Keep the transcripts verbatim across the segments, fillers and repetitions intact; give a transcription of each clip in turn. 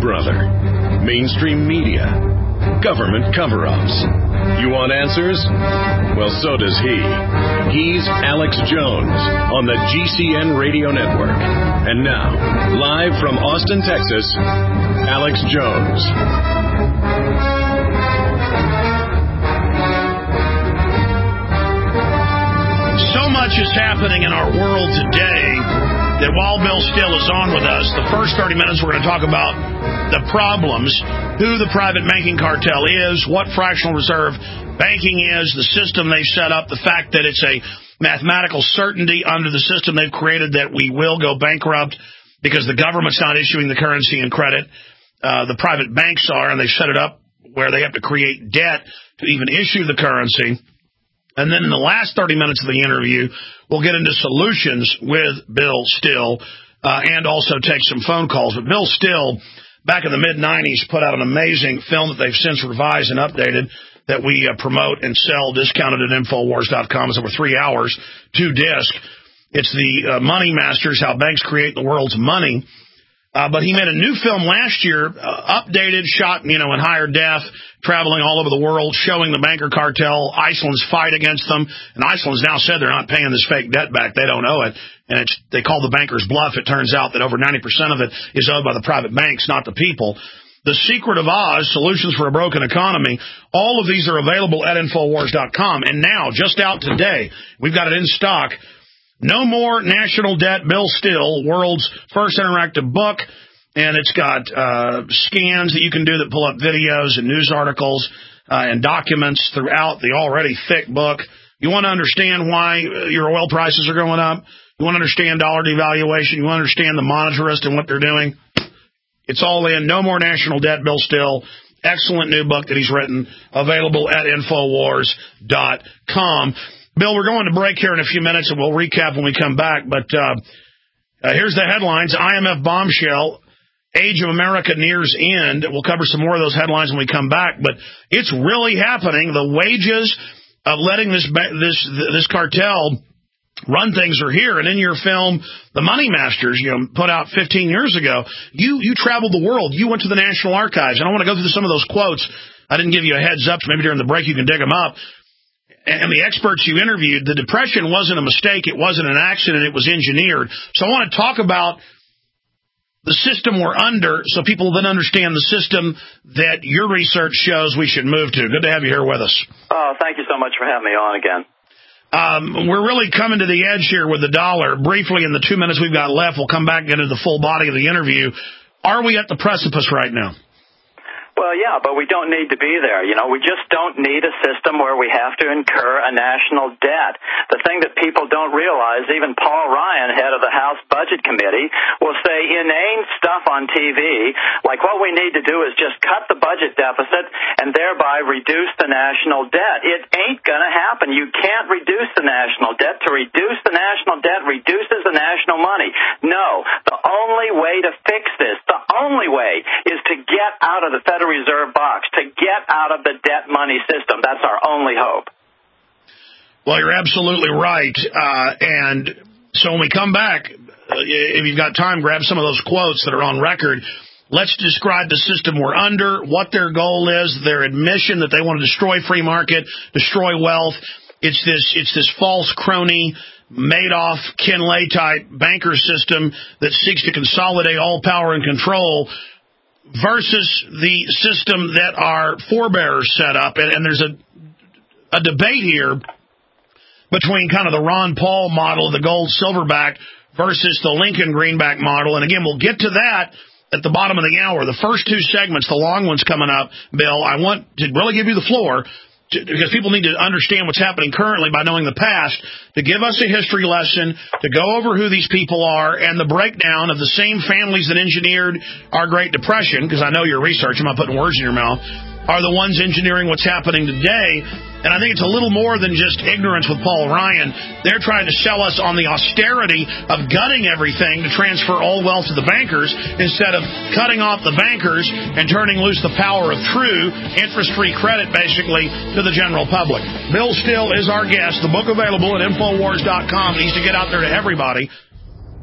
Brother, mainstream media, government cover-ups. You want answers? Well, so does he. He's Alex Jones on the G C N Radio Network. And now, live from Austin, Texas, Alex Jones. So much is happening in our world today that while Bill Still is on with us, the first thirty minutes we're going to talk about the problems, who the private banking cartel is, what fractional reserve banking is, the system they've set up, the fact that it's a mathematical certainty under the system they've created that we will go bankrupt because the government's not issuing the currency and credit. Uh, the private banks are, and they've set it up where they have to create debt to even issue the currency. And then in the last thirty minutes of the interview, we'll get into solutions with Bill Still uh, and also take some phone calls. But Bill Still, back in the mid nineties, put out an amazing film that they've since revised and updated that we uh, promote and sell, discounted at Infowars dot com. It's over three hours, two disc. It's the uh, Money Masters, How Banks Create the World's Money. Uh, but he made a new film last year, uh, updated, shot, you know, in higher def, traveling all over the world, showing the banker cartel, Iceland's fight against them. And Iceland's now said they're not paying this fake debt back. They don't owe it. And it's, they call the bankers bluff. It turns out that over ninety percent of it is owed by the private banks, not the people. The Secret of Oz, Solutions for a Broken Economy, all of these are available at Infowars dot com. And now, just out today, we've got it in stock. No More National Debt, Bill Still, world's first interactive book, and it's got uh, scans that you can do that pull up videos and news articles uh, and documents throughout the already thick book. You want to understand why your oil prices are going up? You want to understand dollar devaluation? You want to understand the monetarist and what they're doing? It's all in. No More National Debt, Bill Still. Excellent new book that he's written, available at Infowars dot com. Bill, we're going to break here in a few minutes, and we'll recap when we come back. But uh, uh, here's the headlines. I M F bombshell, Age of America nears end. We'll cover some more of those headlines when we come back. But it's really happening. The wages of letting this this this cartel run things are here. And in your film, The Money Masters, you know, put out fifteen years ago, you you traveled the world. You went to the National Archives. And I want to go through some of those quotes. I didn't give you a heads up, so maybe during the break you can dig them up. And the experts you interviewed, the Depression wasn't a mistake. It wasn't an accident. It was engineered. So I want to talk about the system we're under so people then understand the system that your research shows we should move to. Good to have you here with us. Oh, thank you so much for having me on again. Um, we're really coming to the edge here with the dollar. Briefly, in the two minutes we've got left, we'll come back and get into the full body of the interview. Are we at the precipice right now? Well, yeah, but we don't need to be there. You know, we just don't need a system where we have to incur a national debt. The thing that people don't realize, even Paul Ryan, head of the House Budget Committee, will say inane stuff on T V, like what we need to do is just cut the budget deficit and thereby reduce the national debt. It ain't going to happen. You can't reduce the national debt. To reduce the national debt reduces the national money. No, the only way to fix this, the only way, is to get out of the Federal Reserve box, to get out of the debt money system. That's our only hope. Well, you're absolutely right. Uh, and so when we come back, uh, if you've got time, grab some of those quotes that are on record. Let's describe the system we're under, what their goal is, their admission that they want to destroy free market, destroy wealth. It's this, it's this false crony, Madoff, Kinlay type banker system that seeks to consolidate all power and control versus the system that our forebears set up. And, and there's a, a debate here between kind of the Ron Paul model, the gold silverback, versus the Lincoln greenback model. And again, we'll get to that at the bottom of the hour. The first two segments, the long ones coming up, Bill, I want to really give you the floor to, because people need to understand what's happening currently by knowing the past, to give us a history lesson, to go over who these people are, and the breakdown of the same families that engineered our Great Depression, because I know your research, I'm not putting words in your mouth, are the ones engineering what's happening today. And I think it's a little more than just ignorance with Paul Ryan. They're trying to sell us on the austerity of gutting everything to transfer all wealth to the bankers instead of cutting off the bankers and turning loose the power of true interest-free credit, basically, to the general public. Bill Still is our guest. The book available at Infowars dot com. It needs to get out there to everybody.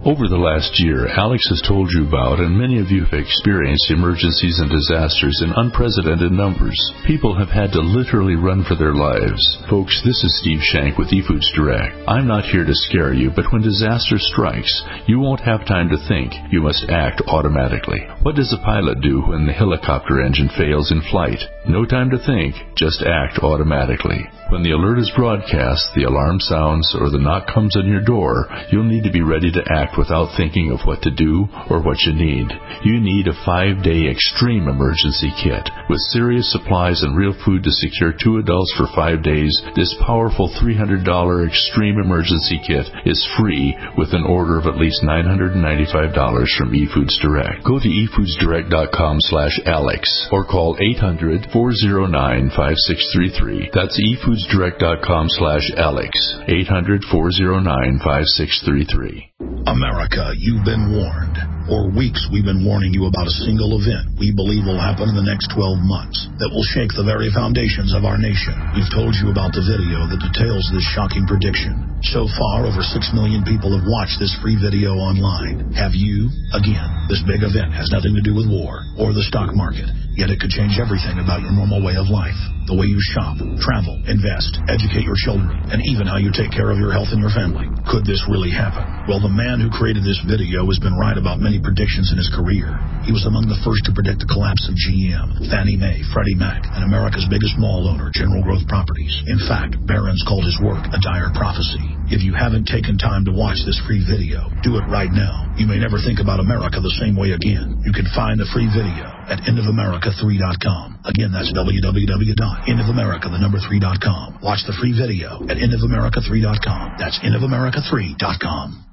Over the last year, Alex has told you about, and many of you have experienced, emergencies and disasters in unprecedented numbers. People have had to literally run for their lives. Folks, this is Steve Shank with eFoods Direct. I'm not here to scare you, but when disaster strikes, you won't have time to think. You must act automatically. What does a pilot do when the helicopter engine fails in flight? No time to think, just act automatically. When the alert is broadcast, the alarm sounds, or the knock comes on your door, you'll need to be ready to act without thinking of what to do or what you need. You need a five-day extreme emergency kit. With serious supplies and real food to secure two adults for five days, this powerful three hundred dollars extreme emergency kit is free with an order of at least nine hundred ninety-five dollars from eFoods Direct. Go to efoodsdirect.com slash Alex or call eight hundred, four oh nine, five six three three. That's efoodsdirect.com slash Alex. eight hundred, four oh nine, five six three three. America, you've been warned. For weeks, we've been warning you about a single event we believe will happen in the next twelve months that will shake the very foundations of our nation. We've told you about the video that details this shocking prediction. So far, over six million people have watched this free video online. Have you? Again, this big event has nothing to do with war or the stock market, yet it could change everything about your normal way of life. The way you shop, travel, invest, educate your children, and even how you take care of your health and your family. Could this really happen? Well, the man who created this video has been right about many predictions in his career. He was among the first to predict the collapse of G M, Fannie Mae, Freddie Mac, and America's biggest mall owner, General Growth Properties. In fact, Barron's called his work a dire prophecy. If you haven't taken time to watch this free video, do it right now. You may never think about America the same way again. You can find the free video at end of america three dot com. Again, that's w w w dot end of america the number three dot com. Watch the free video at end of america three dot com. That's end of america three dot com.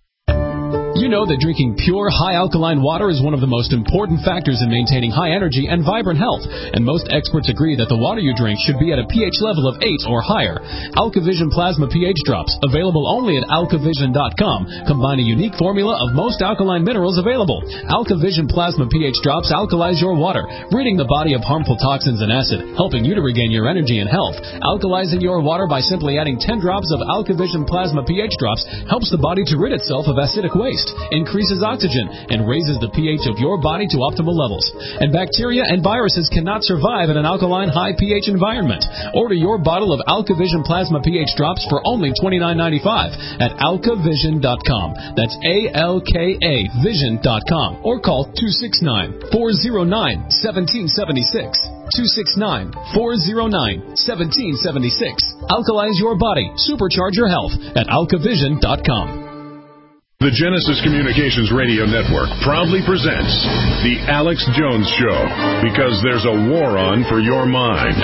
You know that drinking pure, high-alkaline water is one of the most important factors in maintaining high energy and vibrant health, and most experts agree that the water you drink should be at a pH level of eight or higher. AlkaVision Plasma pH Drops, available only at alkavision dot com, combine a unique formula of most alkaline minerals available. AlkaVision Plasma pH Drops alkalize your water, ridding the body of harmful toxins and acid, helping you to regain your energy and health. Alkalizing your water by simply adding ten drops of AlkaVision Plasma pH Drops helps the body to rid itself of acidic waste, increases oxygen, and raises the pH of your body to optimal levels. And bacteria and viruses cannot survive in an alkaline high pH environment. Order your bottle of AlkaVision Plasma pH Drops for only twenty-nine ninety-five at alkavision dot com. That's A L K A vision dot com. Or call two six nine, four oh nine, one seven seven six. two six nine, four oh nine, one seven seven six. Alkalize your body. Supercharge your health at alkavision dot com. The Genesis Communications Radio Network proudly presents The Alex Jones Show, because there's a war on for your mind.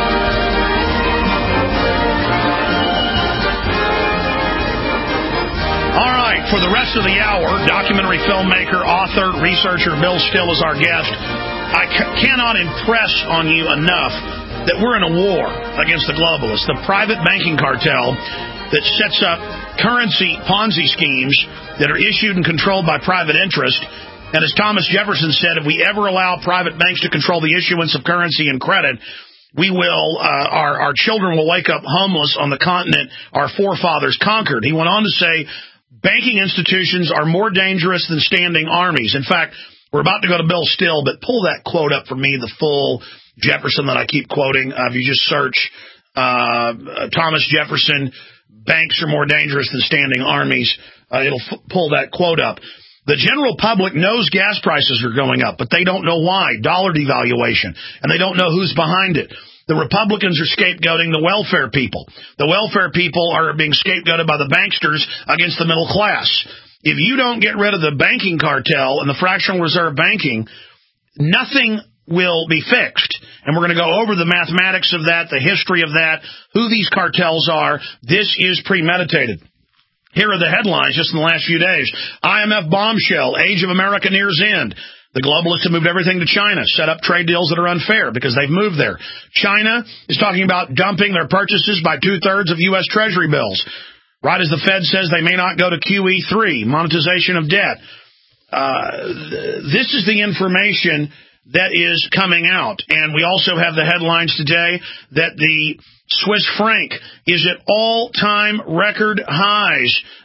All right, for the rest of the hour, documentary filmmaker, author, researcher Bill Still is our guest. I c- cannot impress on you enough that we're in a war against the globalists, the private banking cartel that sets up currency Ponzi schemes that are issued and controlled by private interest. And as Thomas Jefferson said, if we ever allow private banks to control the issuance of currency and credit, we will, uh, our, our children will wake up homeless on the continent our forefathers conquered. He went on to say, banking institutions are more dangerous than standing armies. In fact, we're about to go to Bill Still, but pull that quote up for me, the full Jefferson that I keep quoting. Uh, if you just search uh, Thomas Jefferson, banks are more dangerous than standing armies, uh, it'll f- pull that quote up. The general public knows gas prices are going up, but they don't know why. Dollar devaluation. And they don't know who's behind it. The Republicans are scapegoating the welfare people. The welfare people are being scapegoated by the banksters against the middle class. If you don't get rid of the banking cartel and the fractional reserve banking, nothing will be fixed. And we're going to go over the mathematics of that, the history of that, who these cartels are. This is premeditated. Here are the headlines just in the last few days. I M F bombshell, age of America nears end. The globalists have moved everything to China, set up trade deals that are unfair because they've moved there. China is talking about dumping their purchases by two-thirds of U S Treasury bills. Right as the Fed says they may not go to Q E three, monetization of debt. Uh, this is the information that is coming out. And we also have the headlines today that the Swiss franc is at all-time record highs.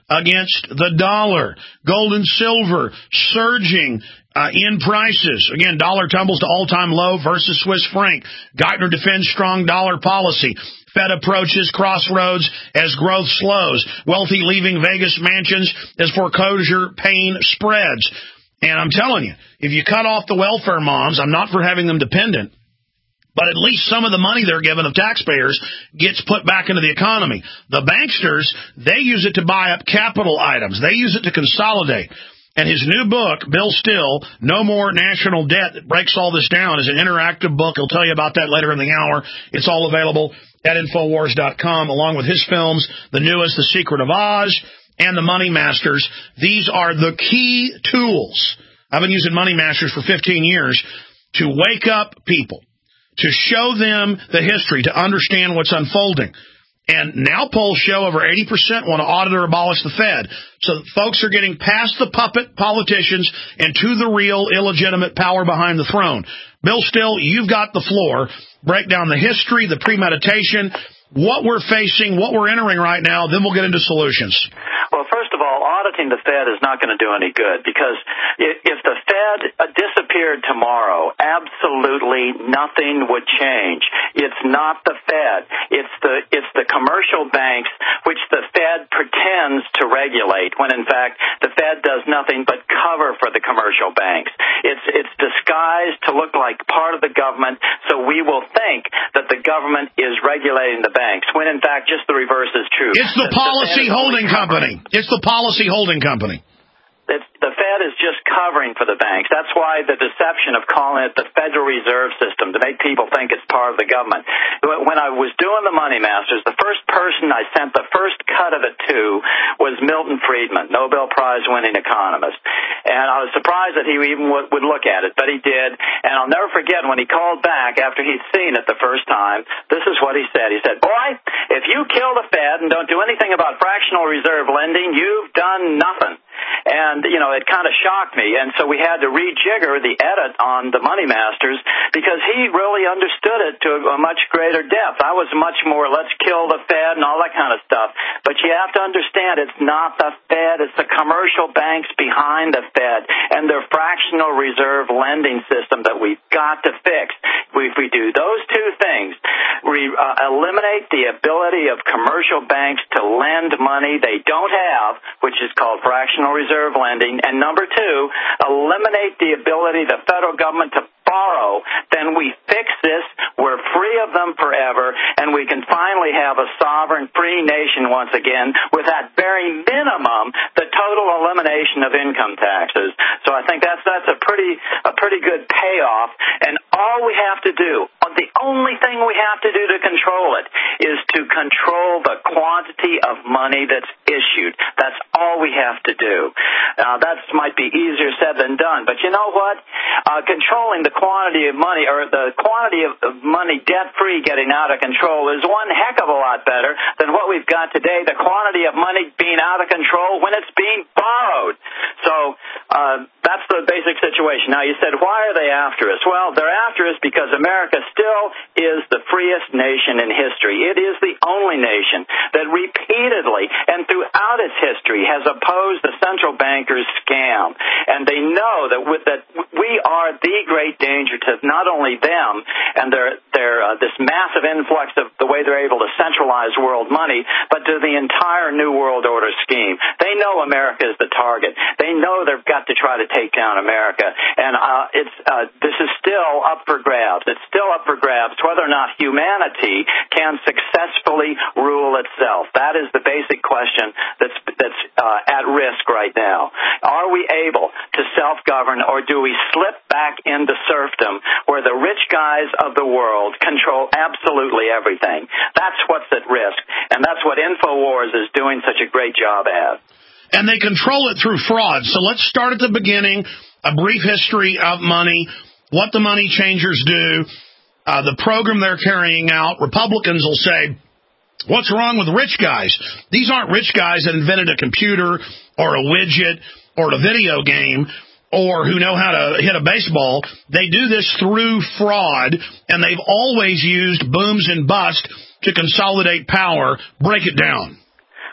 against the dollar. Gold and silver surging uh, in prices. Again, dollar tumbles to all-time low versus Swiss franc. Geithner defends strong dollar policy. Fed approaches crossroads as growth slows. Wealthy leaving Vegas mansions as foreclosure pain spreads. And I'm telling you, if you cut off the welfare moms, I'm not for having them dependent, but at least some of the money they're given of taxpayers gets put back into the economy. The banksters, they use it to buy up capital items. They use it to consolidate. And his new book, Bill Still, No More National Debt, that breaks all this down, is an interactive book. He'll tell you about that later in the hour. It's all available at Infowars dot com, along with his films, the newest, The Secret of Oz, and The Money Masters. These are the key tools. I've been using Money Masters for fifteen years to wake up people, to show them the history, to understand what's unfolding. And now polls show over eighty percent want to audit or abolish the Fed. So folks are getting past the puppet politicians and to the real illegitimate power behind the throne. Bill Still, you've got the floor. Break down the history, the premeditation, what we're facing, what we're entering right now, then we'll get into solutions. Well, first of all, auditing the Fed is not going to do any good, because if the Fed disappeared tomorrow, absolutely nothing would change. It's not the Fed. It's the it's the commercial banks, which the Fed pretends to regulate, when in fact the Fed does nothing but cover for the commercial banks. It's it's disguised to look like part of the government, so we will think that the government is regulating the banks, when in fact just the reverse is true. It's the, the policy the holding company. It's the policy holding company. It's, the Fed is just covering for the banks. That's why the deception of calling it the Federal Reserve System, to make people think it's part of the government. When I was doing the Money Masters, the first person I sent the first cut of it to was Milton Friedman, Nobel Prize-winning economist. And I was surprised that he even would, would look at it, but he did. And I'll never forget when he called back after he'd seen it the first time, this is what he said. He said, "Boy, if you kill the Fed and don't do anything about fractional reserve lending, you've done nothing." And, you know, it kind of shocked me. And so we had to rejigger the edit on the Money Masters, because he really understood it to a much greater depth. I was much more, let's kill the Fed and all that kind of stuff. But you have to understand, it's not the Fed. It's the commercial banks behind the Fed and their fractional reserve lending system that we've got to fix. If we do those two things, we uh, eliminate the ability of commercial banks to lend money they don't have, which is called fractional reserve lending, and number two, eliminate the ability of the federal government to borrow, then we fix this, we're free of them forever, and we can finally have a sovereign, free nation once again, with that very minimum, the total elimination of income taxes. So I think that's that's a pretty a pretty good payoff, and all we have to do, the only thing we have to do to control it, is to control the quantity of money that's issued. That's all we have to do. Now, that might be easier said than done, but you know what? Uh, controlling the quantity of money, or the quantity of money debt-free getting out of control, is one heck of a lot better than what we've got today, the quantity of money being out of control when it's being borrowed. So uh, that's the basic situation. Now, you said, why are they after us? Well, they're after us because America still is the freest nation in history. It is the only nation that repeatedly and throughout its history has opposed the central bankers' scam. And they know that, with, that we are the great danger to not only them and their their uh, this massive influx of the way they're able to centralize world money, but to the entire New World Order scheme. They know America is the target. They know they've got to try to take down America, and uh, it's uh, this is still up for grabs. It's still up for grabs whether or not humanity can successfully rule itself. That is the basic question that's that's uh, at risk right now. Are we able to self-govern, or do we slip back into serfdom where the rich guys of the world control absolutely everything? That's what's at risk, and that's what InfoWars is doing such a great job at. And they control it through fraud. So let's start at the beginning, a brief history of money, what the money changers do, uh, the program they're carrying out. Republicans will say, what's wrong with rich guys? These aren't rich guys that invented a computer or a widget or a video game, or who know how to hit a baseball. They do this through fraud, and they've always used booms and bust to consolidate power. Break it down.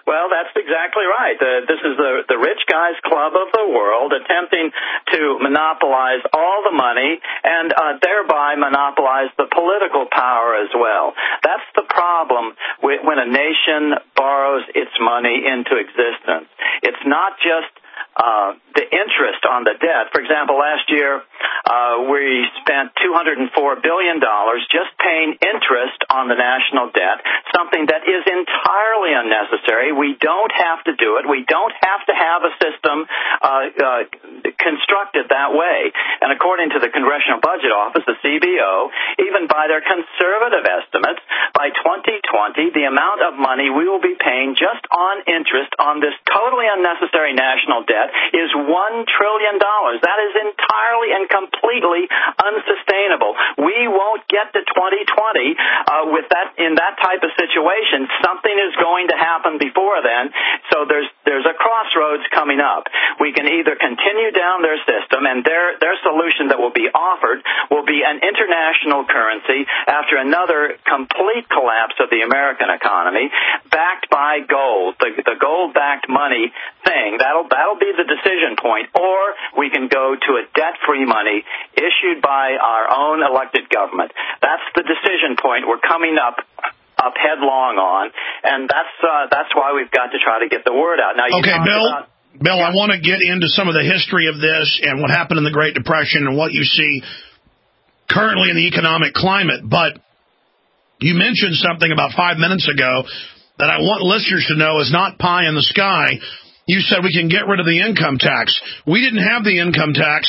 Well, that's exactly right. The, this is the, the rich guys club of the world attempting to monopolize all the money and uh, thereby monopolize the political power as well. That's the problem with, when a nation borrows its money into existence. It's not just Uh, the interest on the debt. For example, last year uh, we spent two hundred four billion dollars just paying interest on the national debt, something that is entirely unnecessary. We don't have to do it. We don't have to have a system uh, uh, constructed that way. And according to the Congressional Budget Office, the C B O, even by their conservative estimates, by twenty twenty, the amount of money we will be paying just on interest on this totally unnecessary national debt is one trillion dollars. That is entirely and completely unsustainable. We won't get to twenty twenty uh, with that in that type of situation. Something is going to happen before then. So there's there's a crossroads coming up. We can either continue down their system, and their their solution that will be offered will be an international currency after another complete collapse of the American economy, backed by gold, the, the gold-backed money thing. That'll that'll be the decision point, or we can go to a debt-free money issued by our own elected government. That's the decision point we're coming up up headlong on, and that's uh, that's why we've got to try to get the word out. Now, you okay, Bill. About, Bill, yeah. I want to get into some of the history of this and what happened in the Great Depression and what you see currently in the economic climate, but you mentioned something about five minutes ago that I want listeners to know is not pie in the sky. You said we can get rid of the income tax. We didn't have the income tax,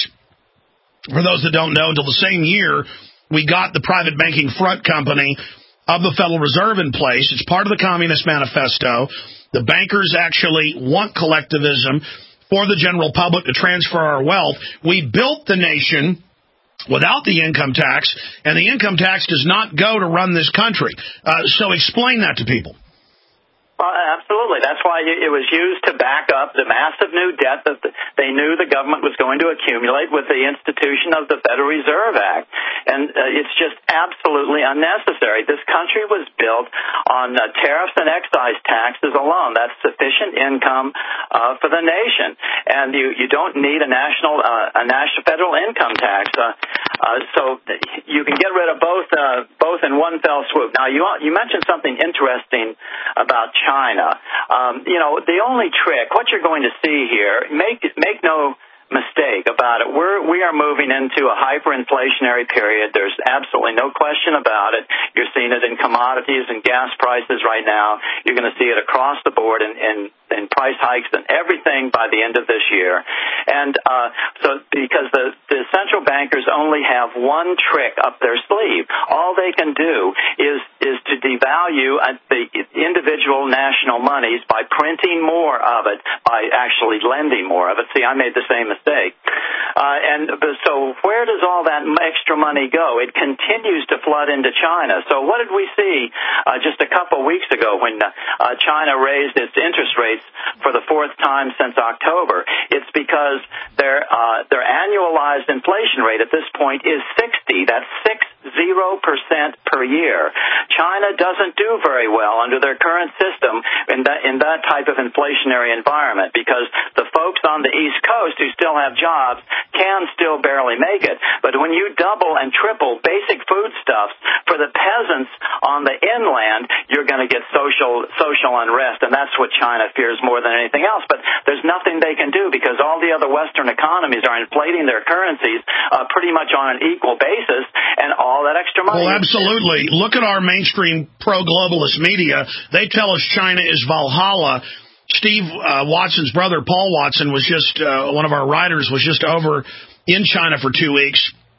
for those that don't know, until the same year we got the private banking front company of the Federal Reserve in place. It's part of the Communist Manifesto. The bankers actually want collectivism for the general public to transfer our wealth. We built the nation without the income tax, and the income tax does not go to run this country. Uh, so explain that to people. Well, absolutely. That's why it was used to back up the massive new debt that they knew the government was going to accumulate with the institution of the Federal Reserve Act. And uh, it's just absolutely unnecessary. This country was built on uh, tariffs and excise taxes alone. That's sufficient income uh, for the nation. And you, you don't need a national uh, a national federal income tax. Uh, uh, so you can get rid of both uh, both in one fell swoop. Now, you you mentioned something interesting about China. Um, you know, the only trick, what you're going to see here, make make no mistake about it, we're, we are moving into a hyperinflationary period. There's absolutely no question about it. You're seeing it in commodities and gas prices right now. You're going to see it across the board in, in, in price hikes and everything by the end of this year. And uh, so because the, the central bankers only have one trick up their sleeve. All they can do is, is to devalue the individual national monies by printing more of it, by actually lending more of it. See, I made the same mistake. Uh, and so where does all that extra money go? It continues to flood into China. So what did we see uh, just a couple weeks ago when uh, China raised its interest rates for the fourth time since October? It's because their uh, their annualized inflation rate at this point is sixty. That's six zero percent per year. China doesn't do very well under their current system in that in that type of inflationary environment because the folks on the East Coast who still have jobs can still barely make it. But when you double and triple basic foodstuffs for the peasants on the inland, you're going to get social social unrest, and that's what China fears more than anything else. But there's nothing they can do because all the other Western economies are inflating their currencies uh, pretty much on an equal basis, and all that extra money. Well, absolutely. Look at our mainstream pro-globalist media. They tell us China is Valhalla. Steve uh, Watson's brother, Paul Watson, was just, uh, one of our writers, was just over in China for two weeks.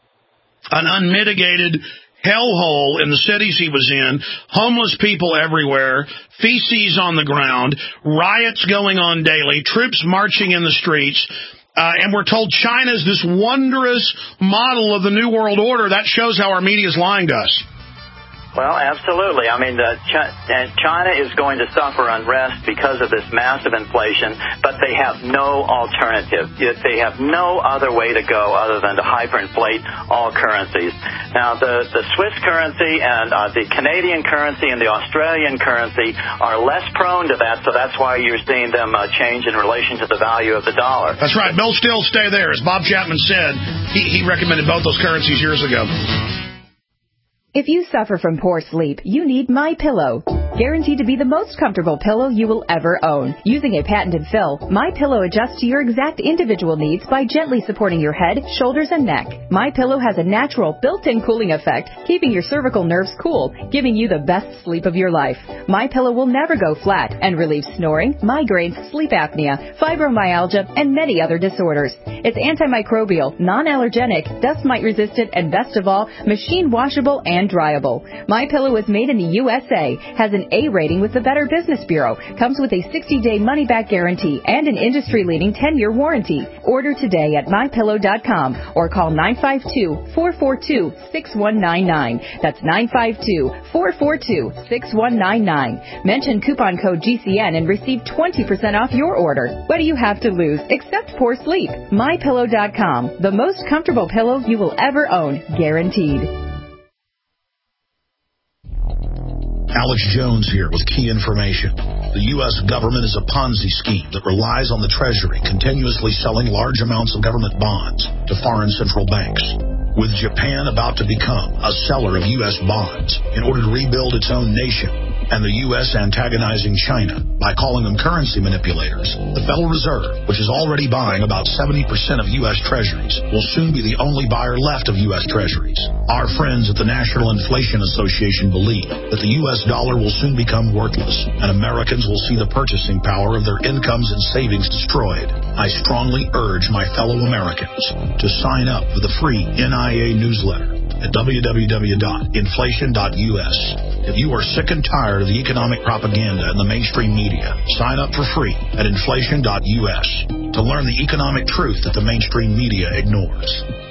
An unmitigated hellhole in the cities he was in, homeless people everywhere, feces on the ground, riots going on daily, troops marching in the streets. Uh, and we're told China's this wondrous model of the New World Order. That shows how our media is lying to us. Well, absolutely. I mean, the Ch- China is going to suffer unrest because of this massive inflation, but they have no alternative. They have no other way to go other than to hyperinflate all currencies. Now, the, the Swiss currency and uh, the Canadian currency and the Australian currency are less prone to that, so that's why you're seeing them uh, change in relation to the value of the dollar. That's right. Bill Still, stay there. As Bob Chapman said, he, he recommended both those currencies years ago. If you suffer from poor sleep, you need MyPillow. Guaranteed to be the most comfortable pillow you will ever own. Using a patented fill, MyPillow adjusts to your exact individual needs by gently supporting your head, shoulders, and neck. MyPillow has a natural built-in cooling effect, keeping your cervical nerves cool, giving you the best sleep of your life. MyPillow will never go flat and relieves snoring, migraines, sleep apnea, fibromyalgia, and many other disorders. It's antimicrobial, non-allergenic, dust mite resistant, and best of all, machine washable and dryable. MyPillow is made in the U S A, has an A rating with the Better Business Bureau, comes with a sixty-day money-back guarantee and an industry-leading ten-year warranty. Order today at my pillow dot com or call nine five two, four four two, six one nine nine. That's nine five two, four four two, six one nine nine. Mention coupon code G C N and receive twenty percent off your order. What do you have to lose except poor sleep? my pillow dot com, the most comfortable pillow you will ever own, guaranteed. Alex Jones here with key information. The U S government is a Ponzi scheme that relies on the Treasury continuously selling large amounts of government bonds to foreign central banks. With Japan about to become a seller of U S bonds in order to rebuild its own nation, and the U S antagonizing China by calling them currency manipulators, the Federal Reserve, which is already buying about seventy percent of U S Treasuries, will soon be the only buyer left of U S Treasuries. Our friends at the National Inflation Association believe that the U S dollar will soon become worthless, and Americans will see the purchasing power of their incomes and savings destroyed. I strongly urge my fellow Americans to sign up for the free N I A newsletter at w w w dot inflation dot u s. If you are sick and tired of the economic propaganda in the mainstream media, sign up for free at inflation dot u s to learn the economic truth that the mainstream media ignores.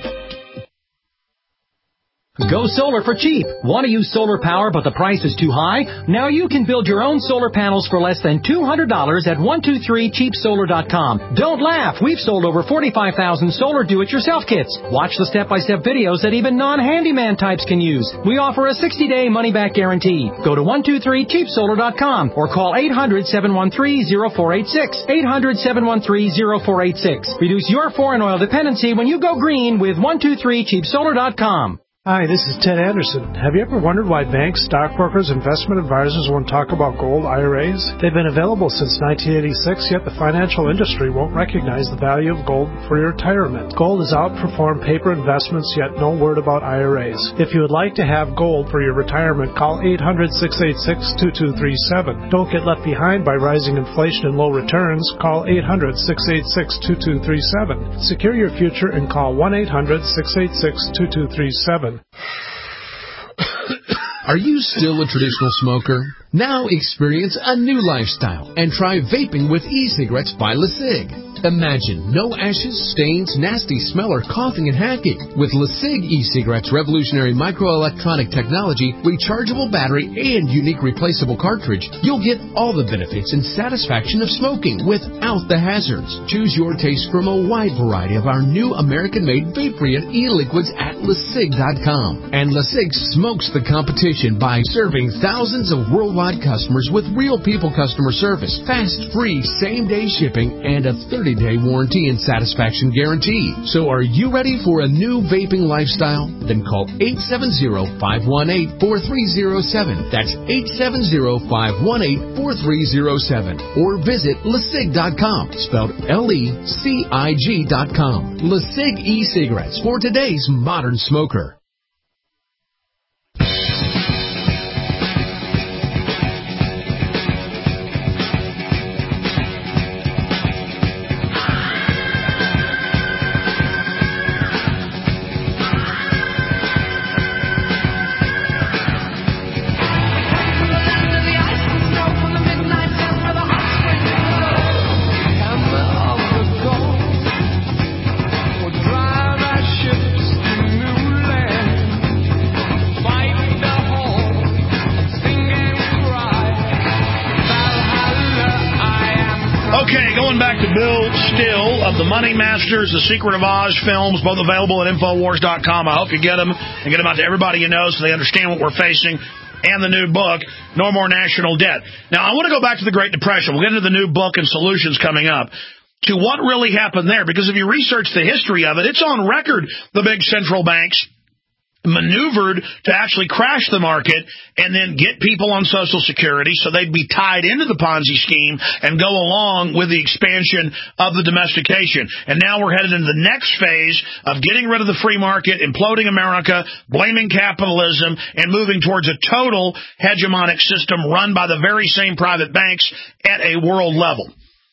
Go solar for cheap. Want to use solar power but the price is too high? Now you can build your own solar panels for less than two hundred dollars at one two three cheap solar dot com. Don't laugh. We've sold over forty-five thousand solar do-it-yourself kits. Watch the step-by-step videos that even non-handyman types can use. We offer a sixty-day money-back guarantee. Go to one two three cheap solar dot com or call eight hundred, seven one three, zero four eight six. eight hundred, seven one three, zero four eight six. Reduce your foreign oil dependency when you go green with one two three cheap solar dot com. Hi, this is Ted Anderson. Have you ever wondered why banks, stockbrokers, investment advisors won't talk about gold I R As? They've been available since nineteen eighty-six, yet the financial industry won't recognize the value of gold for your retirement. Gold has outperformed paper investments, yet no word about I R As. If you would like to have gold for your retirement, call eight hundred, six eight six, two two three seven. Don't get left behind by rising inflation and low returns. Call eight hundred, six eight six, two two three seven. Secure your future and call one eight hundred, six eight six, two two three seven. Are you still a traditional smoker? Now experience a new lifestyle and try vaping with e-cigarettes by LeSig. Imagine no ashes, stains, nasty smell, or coughing and hacking. With LeSig e-cigarettes' revolutionary microelectronic technology, rechargeable battery, and unique replaceable cartridge, you'll get all the benefits and satisfaction of smoking without the hazards. Choose your taste from a wide variety of our new American-made vape-free e-liquids at LeSig dot com. And LeSig smokes the competition by serving thousands of worldwide customers with real people customer service, fast, free, same-day shipping, and a thirty-day warranty and satisfaction guarantee. So are you ready for a new vaping lifestyle? Then call eight seven zero, five one eight, four three zero seven. That's eight seven zero, five one eight, four three zero seven. Or visit LeSig dot com, spelled L E C I G dot com. LeSig e-cigarettes for today's modern smoker. Drive our ships to new land. going back to Bill Still of the Money Masters, the Secret of Oz films, both available at Infowars dot com. I hope you get them and get them out to everybody you know so they understand what we're facing. And the new book, No More National Debt. Now, I want to go back to the Great Depression. We'll get into the new book and solutions coming up. To what really happened there, because if you research the history of it, it's on record the big central banks maneuvered to actually crash the market and then get people on Social Security so they'd be tied into the Ponzi scheme and go along with the expansion of the domestication. And now we're headed into the next phase of getting rid of the free market, imploding America, blaming capitalism, and moving towards a total hegemonic system run by the very same private banks at a world level.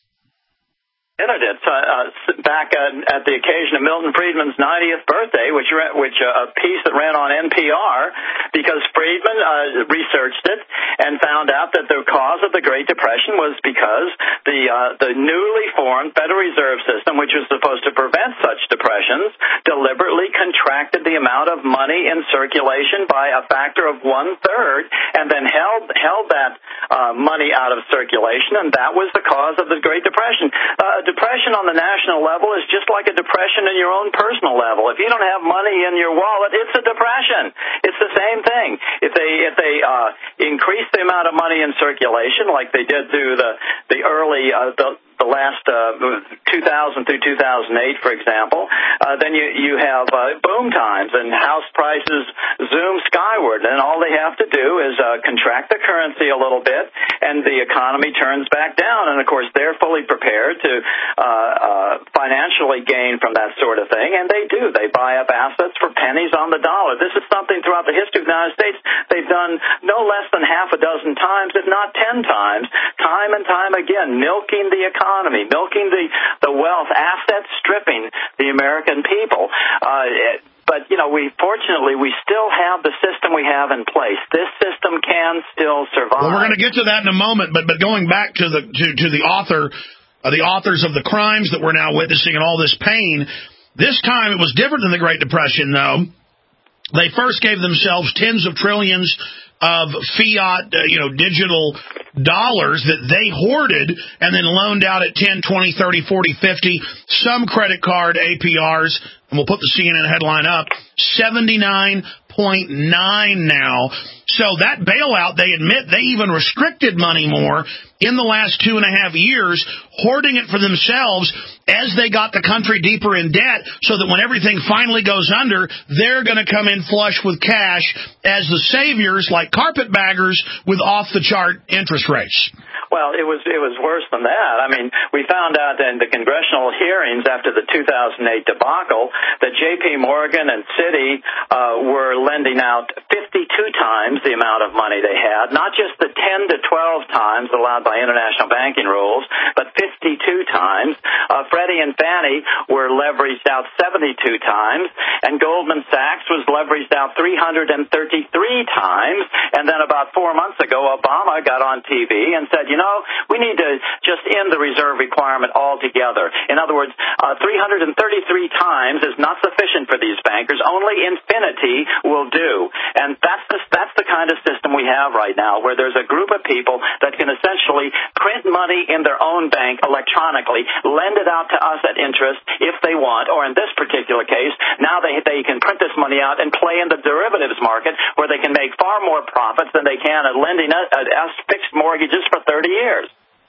It uh, back uh, at the occasion of Milton Friedman's ninetieth birthday, which which uh, a piece that ran on N P R, because Friedman uh, researched it and found out that the cause of the Great Depression was because the uh, the newly formed Federal Reserve System, which was supposed to prevent such depressions, deliberately contracted the amount of money in circulation by a factor of one third, and then held held that uh, money out of circulation, and that was the cause of the Great Depression. Uh, Depression on the national level is just like a depression in your own personal level. If you don't have money in your wallet, it's a depression. It's the same thing. If they if they uh, increase the amount of money in circulation, like they did through the the early uh, the the last uh, two thousand through two thousand eight, for example, uh, then you you have uh, boom times and house prices zoom skyward, and all they have to do is uh, contract the currency a little bit, and the economy turns back down. And of course, they're fully prepared to uh, uh, financially gain from that sort of thing, and they do. They buy up assets for pennies on the dollar. This is something throughout the history of the United States they've done no less than half a dozen times, if not ten times, time and time again, milking the economy. Economy, milking the, the wealth, asset stripping the American people. Uh, but, you know, we fortunately, we still have the system we have in place. This system can still survive. Well, we're going to get to that in a moment, but but going back to the to, to the author, uh, the authors of the crimes that we're now witnessing and all this pain, this time it was different than the Great Depression, though. They first gave themselves tens of trillions of fiat, uh, you know, digital dollars that they hoarded and then loaned out at ten, twenty, thirty, forty, fifty, some credit card A P Rs, and we'll put the C N N headline up, seventy-nine point nine now. So that bailout, they admit they even restricted money more in the last two and a half years, hoarding it for themselves as they got the country deeper in debt so that when everything finally goes under, they're going to come in flush with cash as the saviors like carpetbaggers with off-the-chart interest rates. Well, it was it was worse than that. I mean, we found out in the congressional hearings after the two thousand eight debacle that J P Morgan and Citi uh, were lending out fifty-two times the amount of money they had, not just the ten to twelve times allowed by international banking rules, but fifty-two times. Uh, Freddie and Fannie were leveraged out seventy-two times, and Goldman Sachs was leveraged out three hundred thirty-three times. And then about four months ago, Obama got on T V and said, you know, we need to just end the reserve requirement altogether. In other words, uh, three hundred thirty-three times is not sufficient for these bankers. Only infinity will do. And that's the, that's the kind of system we have right now, where there's a group of people that can essentially print money in their own bank electronically, lend it out to us at interest if they want, or in this particular case, now they, they can print this money out and play in the derivatives market where they can make far more profits than they can at lending us fixed mortgages for thirty years.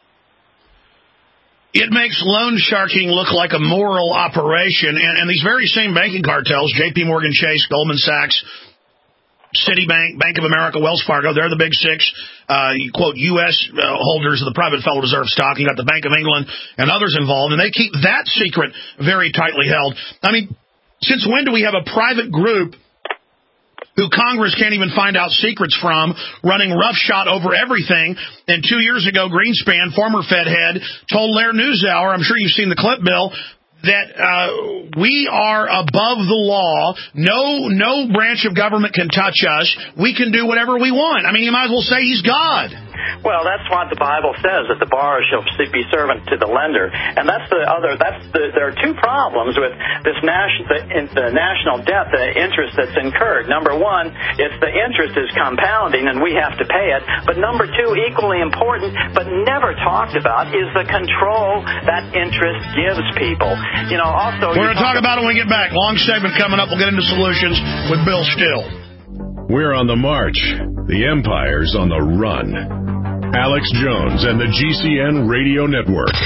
It makes loan sharking look like a moral operation, and, and these very same banking cartels, J P Morgan Chase, Goldman Sachs, Citibank, Bank of America, Wells Fargo, they're the big six, uh, you quote, U S uh, holders of the private Federal Reserve stock. You got the Bank of England and others involved, and they keep that secret very tightly held. I mean, since when do we have a private group who Congress can't even find out secrets from, running roughshod over everything? And two years ago, Greenspan, former Fed head, told Lair NewsHour, I'm sure you've seen the clip, Bill, that uh, we are above the law. No, no branch of government can touch us. We can do whatever we want. I mean, you might as well say he's God. Well, that's what the Bible says, that the borrower shall be servant to the lender. And that's the other, that's the, there are two problems with this national, the, the national debt, the interest that's incurred. Number one, it's the interest is compounding and we have to pay it. But number two, equally important, but never talked about, is the control that interest gives people. You know, also... We're going to talk about it when we get back. Long segment coming up. We'll get into solutions with Bill Still. We're on the march. The empire's on the run. Alex Jones and the G C N Radio Network.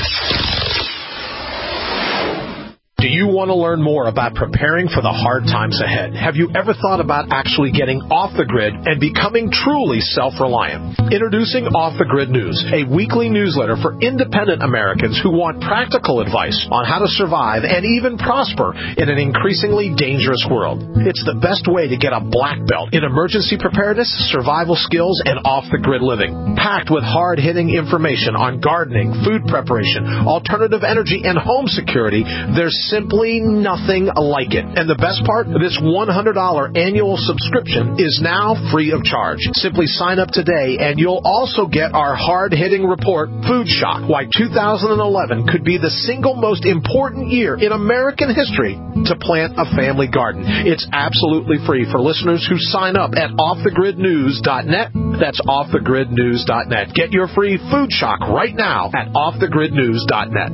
Do you want to learn more about preparing for the hard times ahead? Have you ever thought about actually getting off the grid and becoming truly self-reliant? Introducing Off the Grid News, a weekly newsletter for independent Americans who want practical advice on how to survive and even prosper in an increasingly dangerous world. It's the best way to get a black belt in emergency preparedness, survival skills, and off-the-grid living. Packed with hard-hitting information on gardening, food preparation, alternative energy, and home security, there's simply nothing like it. And the best part, this one hundred dollars annual subscription is now free of charge. Simply sign up today and you'll also get our hard-hitting report, Food Shock, Why two thousand eleven Could Be the Single Most Important Year in American History to Plant a Family Garden. It's absolutely free for listeners who sign up at off the grid news dot net. That's off the grid news dot net. Get your free Food Shock right now at off the grid news dot net.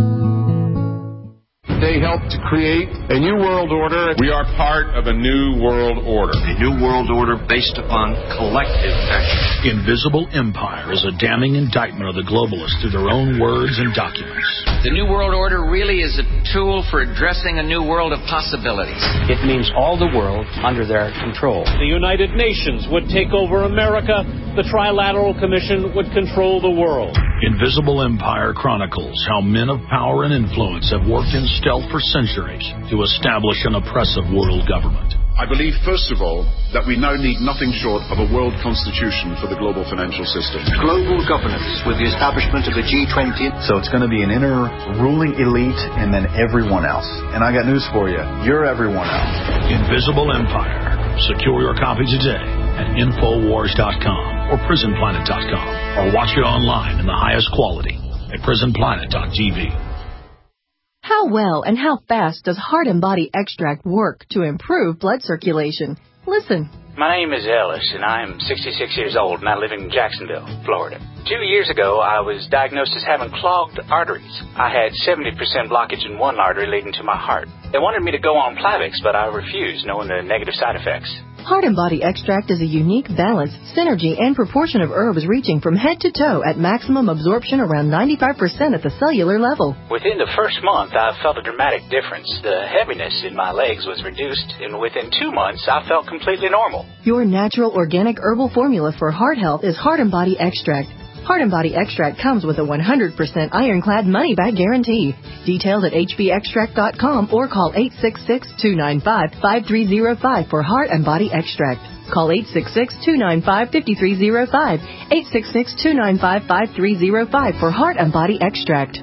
They helped to create a new world order. We are part of a new world order. A new world order based upon collective action. Invisible Empire is a damning indictment of the globalists through their own words and documents. The new world order really is a tool for addressing a new world of possibilities. It means all the world under their control. The United Nations would take over America. The Trilateral Commission would control the world. Invisible Empire chronicles how men of power and influence have worked in stealth for centuries to establish an oppressive world government. I believe, first of all, that we now need nothing short of a world constitution for the global financial system. Global governance with the establishment of the G twenty. So it's going to be an inner ruling elite and then everyone else. And I got news for you. You're everyone else. Invisible Empire. Secure your copy today at infowars dot com or prison planet dot com, or watch it online in the highest quality at prison planet dot t v. How well and how fast does Heart and Body Extract work to improve blood circulation? Listen. My name is Ellis, and I'm sixty-six years old, and I live in Jacksonville, Florida. Two years ago, I was diagnosed as having clogged arteries. I had seventy percent blockage in one artery leading to my heart. They wanted me to go on Plavix, but I refused, knowing the negative side effects. Heart and Body Extract is a unique balance, synergy, and proportion of herbs reaching from head to toe at maximum absorption around ninety-five percent at the cellular level. Within the first month, I felt a dramatic difference. The heaviness in my legs was reduced, and within two months, I felt completely normal. Your natural organic herbal formula for heart health is Heart and Body Extract. Heart and Body Extract comes with a one hundred percent ironclad money-back guarantee. Details at h b extract dot com or call eight six six, two nine five, five three zero five for Heart and Body Extract. Call eight six six, two nine five, five three zero five, eight six six, two nine five, five three zero five for Heart and Body Extract.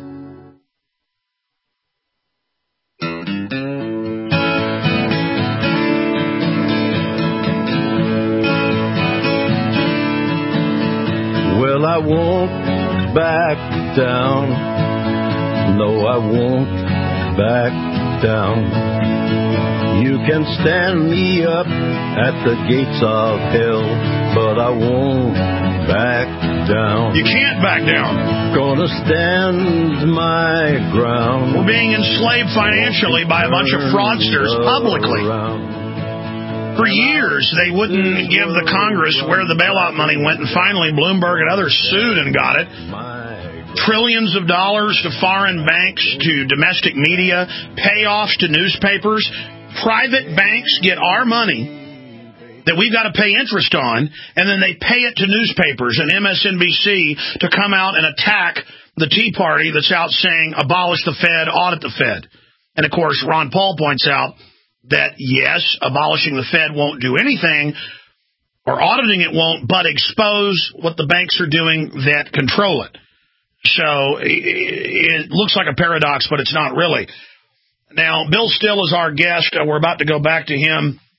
Well, I won't back down. No, I won't back down. You can stand me up at the gates of hell, but I won't back down. You can't back down. Gonna stand my ground. We're being enslaved financially by a bunch of fraudsters publicly. For years, they wouldn't give the Congress where the bailout money went, and finally Bloomberg and others sued and got it. Trillions of dollars to foreign banks, to domestic media, payoffs to newspapers. Private banks get our money that we've got to pay interest on, and then they pay it to newspapers and M S N B C to come out and attack the Tea Party that's out saying, abolish the Fed, audit the Fed. And, of course, Ron Paul points out that, yes, abolishing the Fed won't do anything, or auditing it won't, but expose what the banks are doing that control it. So it looks like a paradox, but it's not really. Now, Bill Still is our guest. We're about to go back to him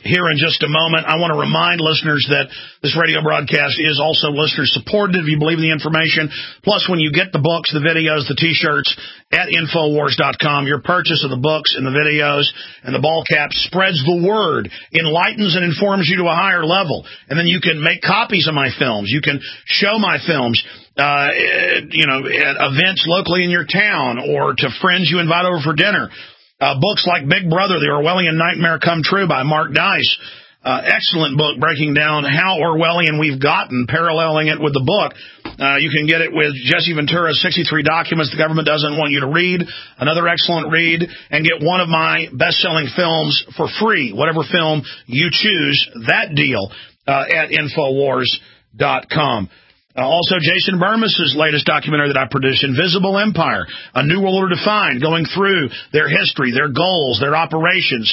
here in just a moment. I want to remind listeners that this radio broadcast is also listener-supported if you believe in the information. Plus, when you get the books, the videos, the T-shirts at Infowars dot com, your purchase of the books and the videos and the ball caps spreads the word, enlightens and informs you to a higher level. And then you can make copies of my films. You can show my films uh, you know, at events locally in your town or to friends you invite over for dinner. Uh, books like Big Brother, The Orwellian Nightmare Come True by Mark Dice. Uh, excellent book breaking down how Orwellian we've gotten, paralleling it with the book. Uh, you can get it with Jesse Ventura's sixty-three Documents the Government Doesn't Want You to Read, another excellent read, and get one of my best-selling films for free, whatever film you choose, that deal uh, at Infowars dot com. Uh, also, Jason Bermas's latest documentary that I produced, Invisible Empire, A New World Order Defined, going through their history, their goals, their operations.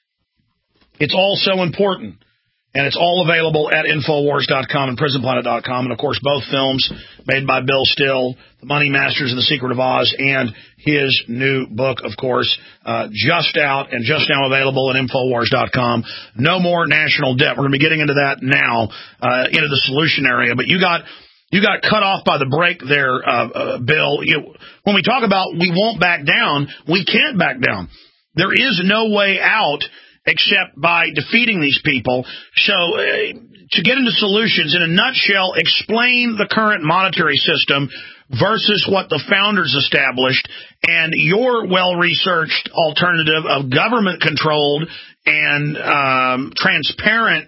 It's all so important, and it's all available at Infowars dot com and Prison Planet dot com. And, of course, both films made by Bill Still, The Money Masters and The Secret of Oz, and his new book, of course, uh, just out and just now available at Infowars dot com. No More National Debt. We're going to be getting into that now, uh, into the solution area. But you got... You got cut off by the break there, uh, uh, Bill. You, when we talk about we won't back down, we can't back down. There is no way out except by defeating these people. So uh, to get into solutions, in a nutshell, explain the current monetary system versus what the founders established and your well-researched alternative of government-controlled and um, transparent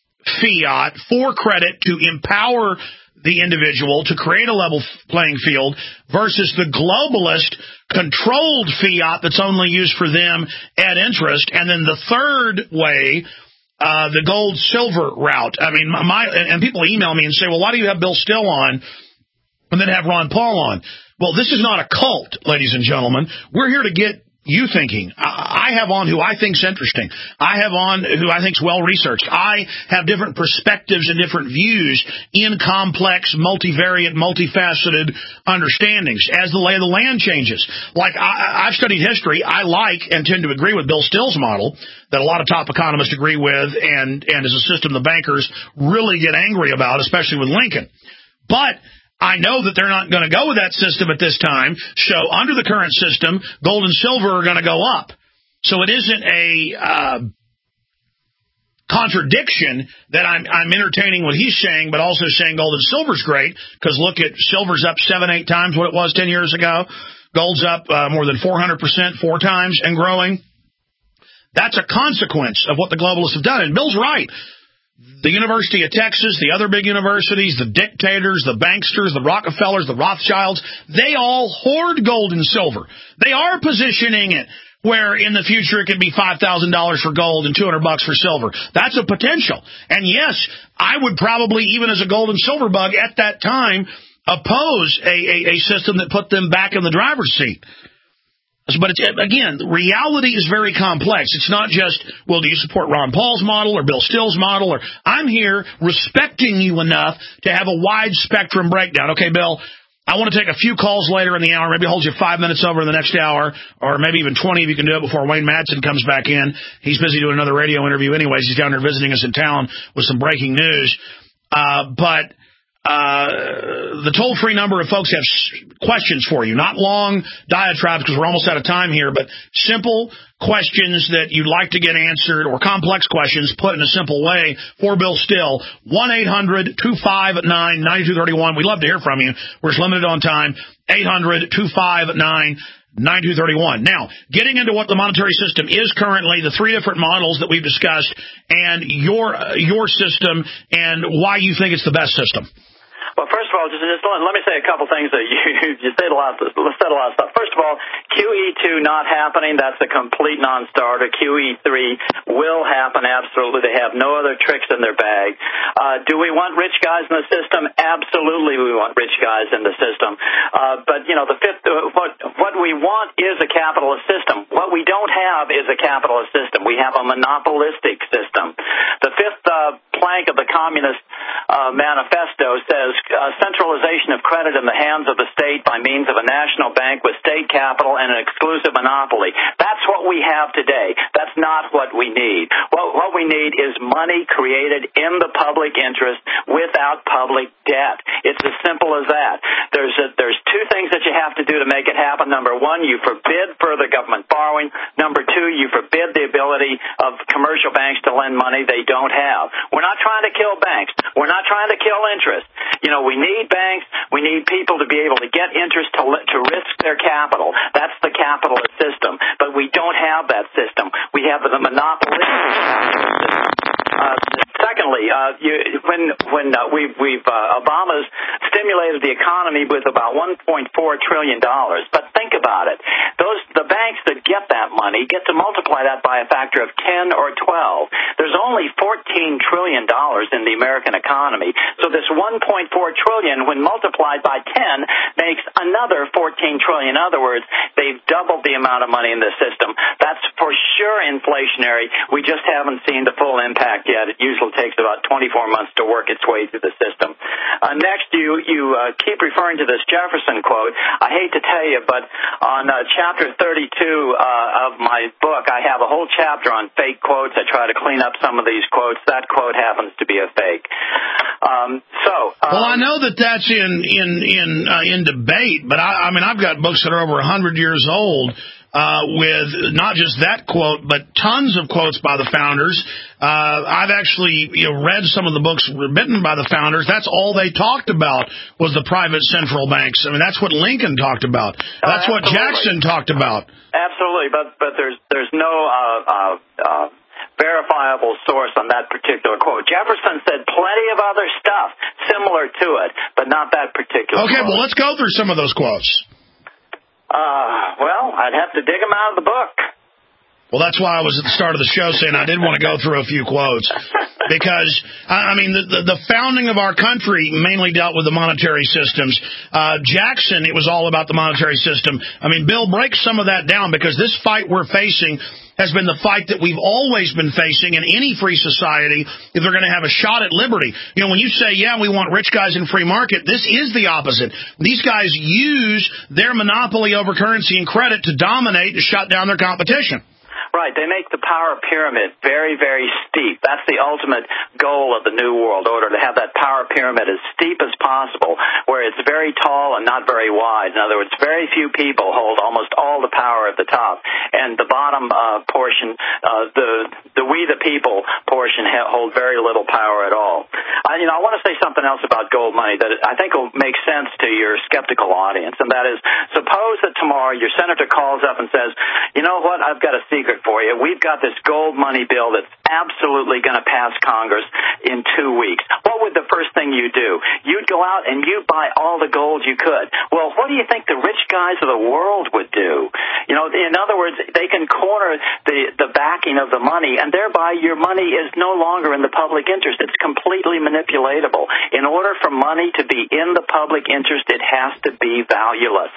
fiat for credit to empower the individual to create a level playing field versus the globalist controlled fiat that's only used for them at interest. And then the third way, uh, the gold silver route. I mean, my, and people email me and say, well, why do you have Bill Still on and then have Ron Paul on? Well, this is not a cult, ladies and gentlemen. We're here to get you thinking. I have on who I think's interesting. I have on who I think's well-researched. I have different perspectives and different views in complex, multivariate, multifaceted understandings as the lay of the land changes. Like, I, I've studied history. I like and tend to agree with Bill Still's model that a lot of top economists agree with and, and is a system the bankers really get angry about, especially with Lincoln. But I know that they're not going to go with that system at this time. So under the current system, gold and silver are going to go up. So it isn't a uh, contradiction that I'm, I'm entertaining what he's saying, but also saying gold and silver's great because look at silver's up seven, eight times what it was ten years ago. Gold's up uh, more than four hundred percent, four times and growing. That's a consequence of what the globalists have done. And Bill's right. The University of Texas, the other big universities, the dictators, the banksters, the Rockefellers, the Rothschilds, they all hoard gold and silver. They are positioning it where in the future it could be five thousand dollars for gold and two hundred bucks for silver. That's a potential. And yes, I would probably, even as a gold and silver bug at that time, oppose a, a, a system that put them back in the driver's seat. But it's, again, reality is very complex. It's not just, well, do you support Ron Paul's model or Bill Still's model? Or I'm here respecting you enough to have a wide spectrum breakdown. Okay, Bill, I want to take a few calls later in the hour. Maybe hold you five minutes over in the next hour, or maybe even twenty if you can do it before Wayne Madsen comes back in. He's busy doing another radio interview anyways. He's down here visiting us in town with some breaking news. Uh, but... Uh, the toll-free number of folks have questions for you, not long diatribes because we're almost out of time here, but simple questions that you'd like to get answered or complex questions put in a simple way for Bill Still. one eight hundred two five nine nine two three one. We'd love to hear from you. We're just limited on time. eight hundred two five nine nine two three one. Now, getting into what the monetary system is currently, the three different models that we've discussed, and your uh, your system and why you think it's the best system. Well, first of all, just, just let, let me say a couple things that you you said a lot. Said a lot of stuff. First of all, Q E two not happening. That's a complete non-starter. Q E three will happen. Absolutely, they have no other tricks in their bag. Uh, do we want rich guys in the system? Absolutely, we want rich guys in the system. Uh, but you know, the fifth, uh, what what we want is a capitalist system. What we don't have is a capitalist system. We have a monopolistic system. The fifth uh, plank of the communist uh, manifesto says uh, centralization of credit in the hands of the state by means of a national bank with state capital and an exclusive monopoly. That's what we have today. That's not what we need. What, what we need is money created in the public interest without public debt. It's as simple as that. There's a, there's two things that you have to do to make it happen. Number one, you forbid further government borrowing. Number two, you forbid the ability of commercial banks to lend money they don't have. We're not trying to kill banks. We're not trying to kill interest. You know, we need banks. We need people to be able to get interest to, to risk their capital. That's the capitalist system. But we don't have that system. We have the monopolistic system. Uh, secondly, uh, you, when when uh, we've, we've uh, Obama's stimulated the economy with about one point four trillion dollars. But think about it: those the banks that get that money get to multiply that by a factor of ten or twelve. There's only fourteen trillion dollars in the American economy. So this one point four trillion, when multiplied by ten, makes another fourteen trillion. In other words, they've doubled the amount of money in the system. That's for sure inflationary. We just haven't seen the full impact yet. It usually takes about twenty-four months to work its way through the system. Uh, next, you you uh, keep referring to this Jefferson quote. I hate to tell you, but on uh, chapter thirty-two uh, of my book, I have a whole chapter on fake quotes. I try to clean up some of these quotes. That quote happens to be a fake. Um, so, um, well, I know that that's in in in uh, in debate, but I, I mean, I've got books that are over a hundred years old. Uh, with not just that quote, but tons of quotes by the founders. Uh, I've actually you know, read some of the books written by the founders. That's all they talked about was the private central banks. I mean, that's what Lincoln talked about. That's uh, what Jackson talked about. Absolutely, but but there's there's no uh, uh, uh, verifiable source on that particular quote. Jefferson said plenty of other stuff similar to it, but not that particular. Okay, quote. Well, let's go through some of those quotes. Uh, well, I'd have to dig them out of the book. Well, that's why I was at the start of the show saying I did want to go through a few quotes. Because, I mean, the, the, the founding of our country mainly dealt with the monetary systems. Uh, Jackson, it was all about the monetary system. I mean, Bill, break some of that down, because this fight we're facing has been the fight that we've always been facing in any free society if they're going to have a shot at liberty. You know, when you say, yeah, we want rich guys in free market, this is the opposite. These guys use their monopoly over currency and credit to dominate and shut down their competition. Right. They make the power pyramid very, very steep. That's the ultimate goal of the New World Order, to have that power pyramid as steep as possible, where it's very tall and not very wide. In other words, very few people hold almost all the power at the top. And the bottom uh, portion, uh, the the we the people portion, ha- hold very little power at all. Uh, you know, I want to say something else about gold money that I think will make sense to your skeptical audience, and that is, suppose that tomorrow your senator calls up and says, you know what, I've got a secret for you. We've got this gold money bill that's absolutely going to pass Congress in two weeks. What would the first thing you do? You'd go out and you'd buy all the gold you could. Well, what do you think the rich guys of the world would do? You know, in other words, they can corner the, the backing of the money, and thereby your money is no longer in the public interest. It's completely manipulatable. In order for money to be in the public interest, it has to be valueless.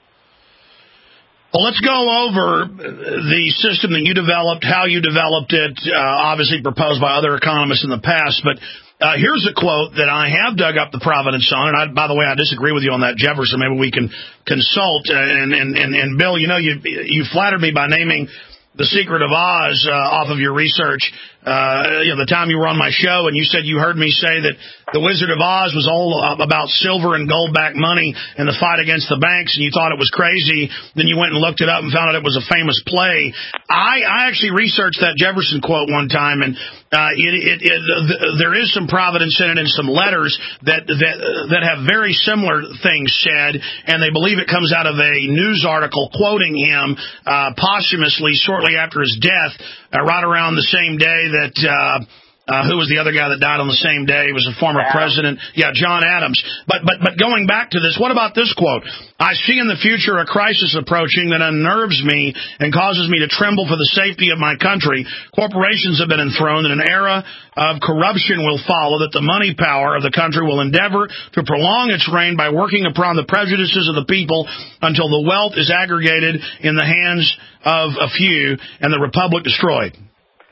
Well, let's go over the system that you developed, how you developed it, uh, obviously proposed by other economists in the past. But uh, here's a quote that I have dug up the provenance on. And, I, by the way, I disagree with you on that, Jefferson. Maybe we can consult. And, and, and, and Bill, you know, you, you flattered me by naming The Secret of Oz uh, off of your research. Uh, you know, the time you were on my show, and you said you heard me say that The Wizard of Oz was all about silver and gold-backed money and the fight against the banks, and you thought it was crazy. Then you went and looked it up and found out it was a famous play. I, I actually researched that Jefferson quote one time, and uh, it, it, it, there is some providence in it and some letters that, that, that have very similar things said, and they believe it comes out of a news article quoting him uh, posthumously shortly after his death, uh, right around the same day that uh, uh, who was the other guy that died on the same day? He was a former Adams. president. Yeah, John Adams. But but but going back to this, what about this quote? I see in the future a crisis approaching that unnerves me and causes me to tremble for the safety of my country. Corporations have been enthroned, and an era of corruption will follow, that the money power of the country will endeavor to prolong its reign by working upon the prejudices of the people until the wealth is aggregated in the hands of a few and the republic destroyed.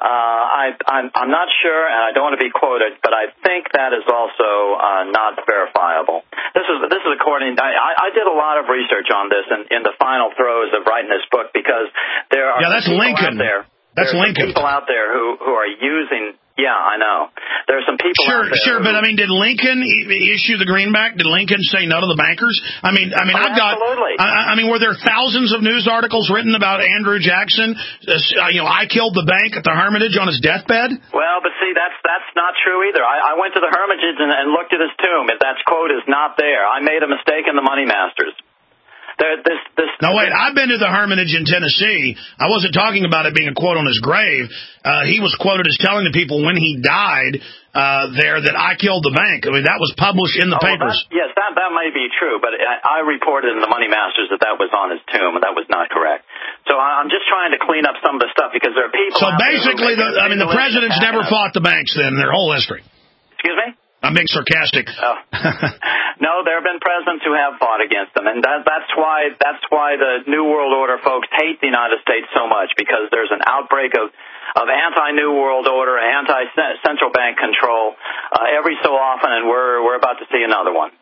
Uh, I, I'm, I'm not sure, and I don't want to be quoted, but I think that is also uh, not verifiable. This is this is according. I, I did a lot of research on this in, in the final throes of writing this book because there are yeah, that's people Lincoln. out there. That's there are Lincoln. People out there who who are using. Yeah, I know. There are some people sure, out there. Sure, who, but I mean, did Lincoln issue the greenback? Did Lincoln say no to the bankers? I mean, I mean, oh, I've got. Absolutely. I, I mean, were there thousands of news articles written about Andrew Jackson? Uh, you know, I killed the bank at the Hermitage on his deathbed. Well, but see, that's that's not true either. I, I went to the Hermitage and, and looked at his tomb. If that quote is not there, I made a mistake in the Money Masters. There, this, this, now, wait, I've been to the Hermitage in Tennessee. I wasn't talking about it being a quote on his grave. Uh, he was quoted as telling the people when he died uh, there that I killed the bank. I mean, that was published in the oh, papers. Well, that, yes, that, that may be true, but I, I reported in the Money Masters that that was on his tomb, and that was not correct. So I'm just trying to clean up some of the stuff because there are people So out basically, there who the, I mean, the presidents never fought the banks then in their whole history. Excuse me? I'm being sarcastic. Oh. No, there have been presidents who have fought against them, and that, that's why that's why the New World Order folks hate the United States so much, because there's an outbreak of of anti-New World Order, anti-central bank control uh, every so often, and we're we're about to see another one.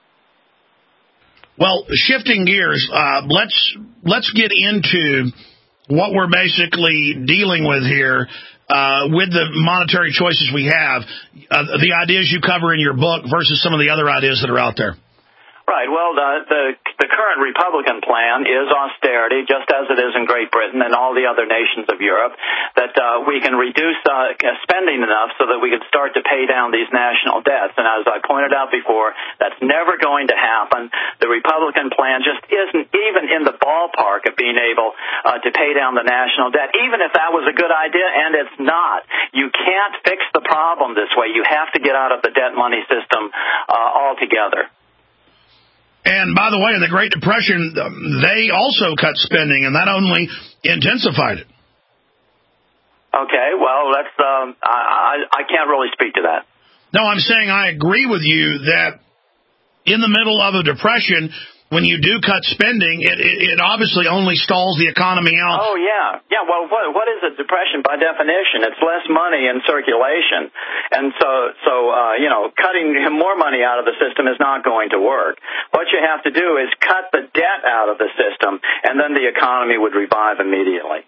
Well, shifting gears, uh, let's let's get into what we're basically dealing with here. Uh, with the monetary choices we have, uh, the ideas you cover in your book versus some of the other ideas that are out there. Right. Well, the, the the current Republican plan is austerity, just as it is in Great Britain and all the other nations of Europe, that uh, we can reduce uh, spending enough so that we can start to pay down these national debts. And as I pointed out before, that's never going to happen. The Republican plan just isn't even in the ballpark of being able uh, to pay down the national debt, even if that was a good idea, and it's not. You can't fix the problem this way. You have to get out of the debt money system uh, altogether. And by the way, in the Great Depression, they also cut spending, and that only intensified it. Okay, well, that's um, I, I can't really speak to that. No, I'm saying I agree with you that in the middle of a depression, when you do cut spending, it, it, it obviously only stalls the economy out. Oh, yeah. Yeah, well, what, what is a depression by definition? It's less money in circulation. And so, so uh, you know, cutting more money out of the system is not going to work. What you have to do is cut the debt out of the system, and then the economy would revive immediately.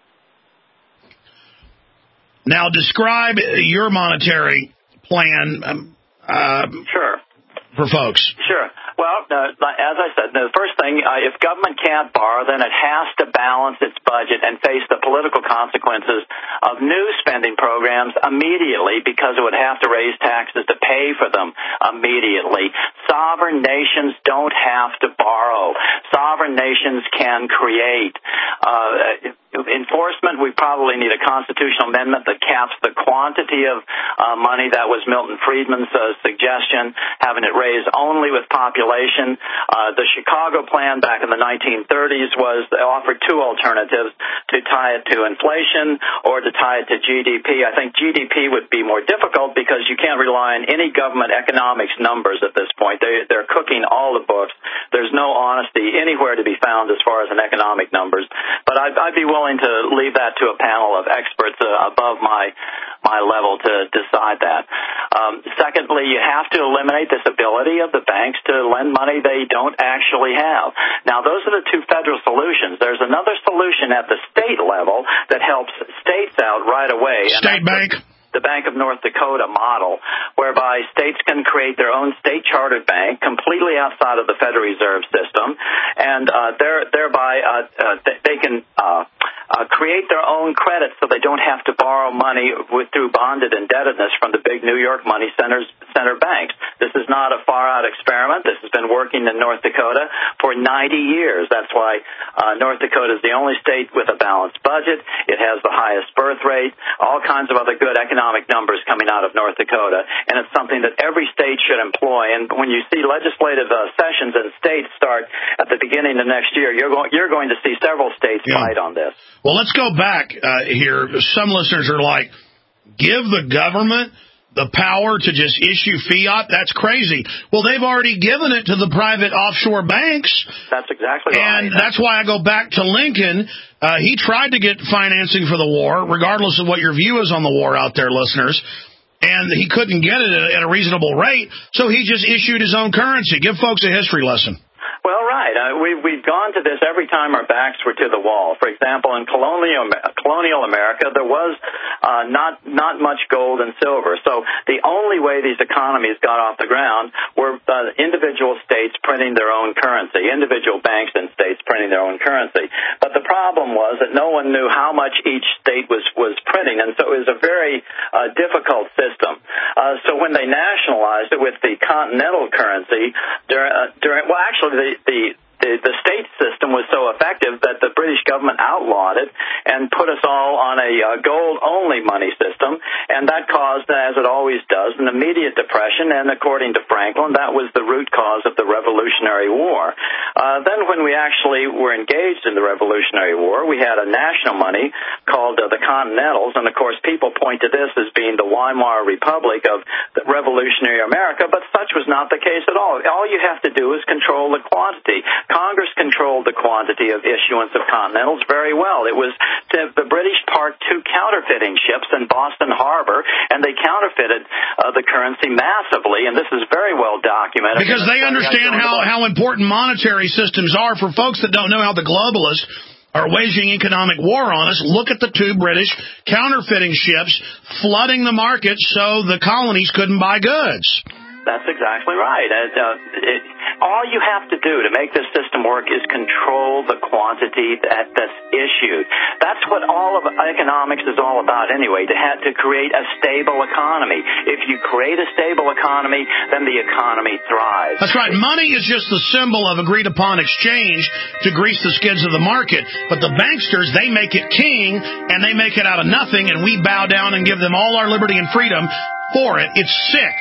Now, describe your monetary plan. Um, uh, sure. For folks. Sure. Well, uh, as I said, the first thing, uh, if government can't borrow, then it has to balance its budget and face the political consequences of new spending programs immediately, because it would have to raise taxes to pay for them immediately. Sovereign nations don't have to borrow. Sovereign nations can create. Uh, enforcement, we probably need a constitutional amendment that caps the quantity of uh, money. That was Milton Friedman's uh, suggestion, having it raised only with population. Uh, the Chicago plan back in the nineteen thirties was they offered two alternatives, to tie it to inflation or to tie it to G D P. I think G D P would be more difficult because you can't rely on any government economics numbers at this point. They, they're cooking all the books. There's no honesty anywhere to be found as far as an economic numbers. But I'd, I'd be willing to leave that to a panel of experts uh, above my my level to decide that. Um, secondly, you have to eliminate this ability of the banks to lend money they don't actually have. Now, those are the two federal solutions. There's another solution at the state level that helps states out right away. State bank. The Bank of North Dakota model, whereby states can create their own state-chartered bank completely outside of the Federal Reserve System, and uh, thereby uh, uh, they can uh, uh, create their own credit so they don't have to borrow money with, through bonded indebtedness from the big New York money centers, center banks. This is not a far-out experiment. This has been working in North Dakota for ninety years. That's why uh, North Dakota is the only state with a balanced budget. It has the highest birth rate, all kinds of other good economic numbers coming out of North Dakota, and it's something that every state should employ. And when you see legislative uh, sessions in states start at the beginning of next year, you're going you're going to see several states yeah. fight on this. Well, let's go back uh, here. Some listeners are like, give the government the power to just issue fiat? That's crazy. Well, they've already given it to the private offshore banks. That's exactly right. And that's why I go back to Lincoln. Uh, he tried to get financing for the war, regardless of what your view is on the war out there, listeners. And he couldn't get it at a reasonable rate, so he just issued his own currency. Give folks a history lesson. Well, right. Uh, we, we've gone to this every time our backs were to the wall. For example, in colonial colonial America, there was uh, not not much gold and silver. So the only way these economies got off the ground were uh, individual states printing their own currency, individual banks and states printing their own currency. But the problem was that no one knew how much each state was, was printing, and so it was a very uh, difficult system. Uh, so when they nationalized it with the continental currency, during, uh, during well, actually, the The, the the state system was so effective that the British government outlawed it and put us all on a uh, gold-only money system, and that caused, as it always does, an immediate depression, and according to Franklin, that was the root cause of the Revolutionary War. Uh, then when we actually were engaged in the Revolutionary War, we had a national money called uh, the Continentals, and of course people point to this as being the Weimar Republic of the revolutionary America, but such was not the case at all. All you have to do is control the quantity. Congress controlled the quantity of issuance of Continentals very well. It was to, the British parked two counterfeiting ships in Boston Harbor, and they counterfeited uh, the currency massively, and this is very well documented. Because they understand how, how important monetary systems are. For folks that don't know how the globalists are waging economic war on us, look at the two British counterfeiting ships flooding the market so the colonies couldn't buy goods. That's exactly right. Uh, it, all you have to do to make this system work is control the quantity that, that's issued. That's what all of economics is all about anyway, to have to create a stable economy. If you create a stable economy, then the economy thrives. That's right. Money is just the symbol of agreed-upon exchange to grease the skids of the market. But the banksters, they make it king, and they make it out of nothing, and we bow down and give them all our liberty and freedom for it. It's sick.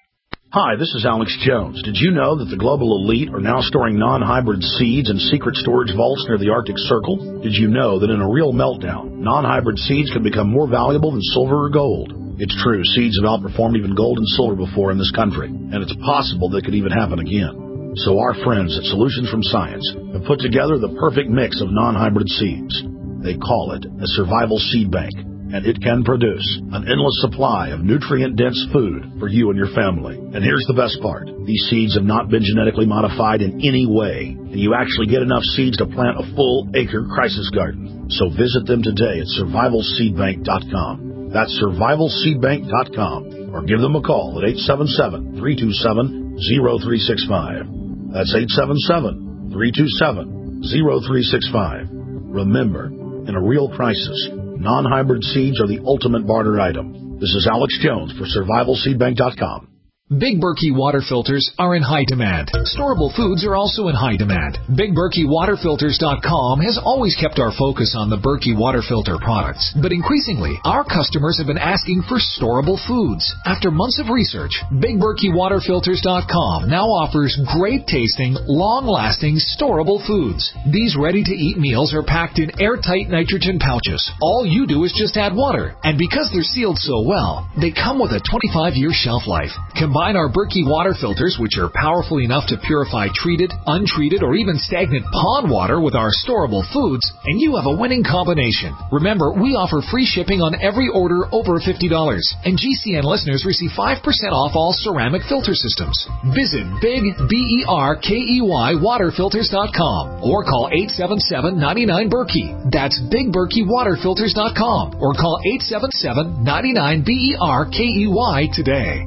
Hi, this is Alex Jones. Did you know that the global elite are now storing non-hybrid seeds in secret storage vaults near the Arctic Circle? Did you know that in a real meltdown, non-hybrid seeds can become more valuable than silver or gold? It's true, seeds have outperformed even gold and silver before in this country, and it's possible that could even happen again. So our friends at Solutions from Science have put together the perfect mix of non-hybrid seeds. They call it a survival seed bank, and it can produce an endless supply of nutrient-dense food for you and your family. And here's the best part. These seeds have not been genetically modified in any way, and you actually get enough seeds to plant a full-acre crisis garden. So visit them today at survival seed bank dot com. That's survival seed bank dot com, or give them a call at eight seven seven, three two seven, zero three six five. That's eight seven seven, three two seven, zero three six five. Remember, in a real crisis, non-hybrid seeds are the ultimate barter item. This is Alex Jones for survival seed bank dot com. Big Berkey water filters are in high demand. Storable foods are also in high demand. Big Berkey water filters dot com has always kept our focus on the Berkey water filter products. But increasingly, our customers have been asking for storable foods. After months of research, Big Berkey water filters dot com now offers great tasting, long-lasting, storable foods. These ready-to-eat meals are packed in airtight nitrogen pouches. All you do is just add water. And because they're sealed so well, they come with a twenty-five year shelf life. Combine our Berkey water filters, which are powerful enough to purify treated, untreated, or even stagnant pond water with our storable foods, and you have a winning combination. Remember, we offer free shipping on every order over fifty dollars, and G C N listeners receive five percent off all ceramic filter systems. Visit Big B E R K E Y water filters dot com or call eight seven seven, nine nine, Berkey. That's Big Berkey water filters dot com or call eight seven seven, nine nine, B E R K E Y today.